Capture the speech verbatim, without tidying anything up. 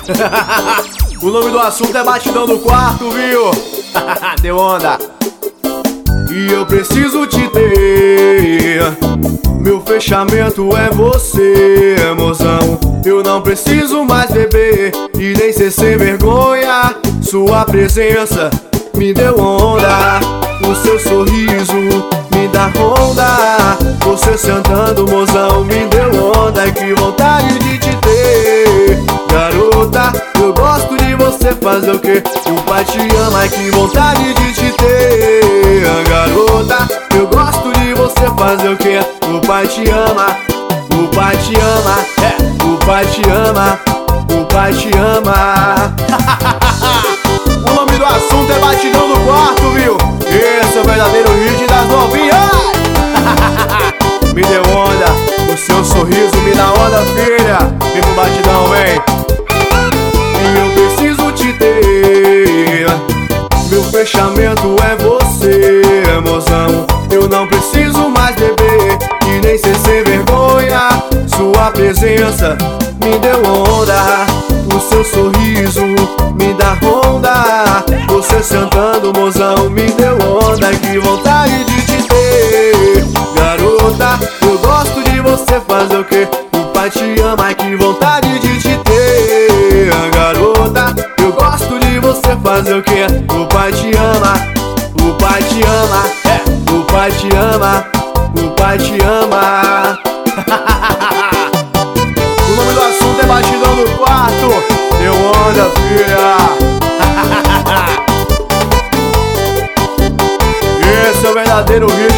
O nome do assunto é batidão do quarto, viu? Deu onda. E eu preciso te ter. Meu fechamento é você, mozão. Eu não preciso mais beber e nem ser sem vergonha. Sua presença me deu onda. O seu sorriso me dá onda. Você sentando, mozão, me deu onda. E que vontade de te ter, garota. Eu gosto de você, fazer o quê? O pai te ama, e que vontade de te ter, garota. Eu gosto de você, fazer o quê? O pai te ama, o pai te ama, é, o pai te ama, o pai te ama. O nome do assunto é batidão do quarto, viu? Esse é o verdadeiro hit das novinhas. Me deu onda, o seu sorriso me dá onda, filha. Vem pro batidão, vem. E eu preciso te ter. Meu fechamento é você, mozão. Eu não preciso mais beber e nem ser sem vergonha. Sua presença me deu onda. O seu sorriso me dá onda. Você sentando, mozão, me deu onda. Que vontade de te ter, garota. Eu gosto de você, fazer o quê? O pai te ama, que vontade de te ter, garota. Eu gosto de você, fazer o quê? O pai te ama, o pai te ama, é, o pai te ama, o pai te ama. O nome do assunto é batidão do quarto. Deu onda, filha. Esse é o verdadeiro hit.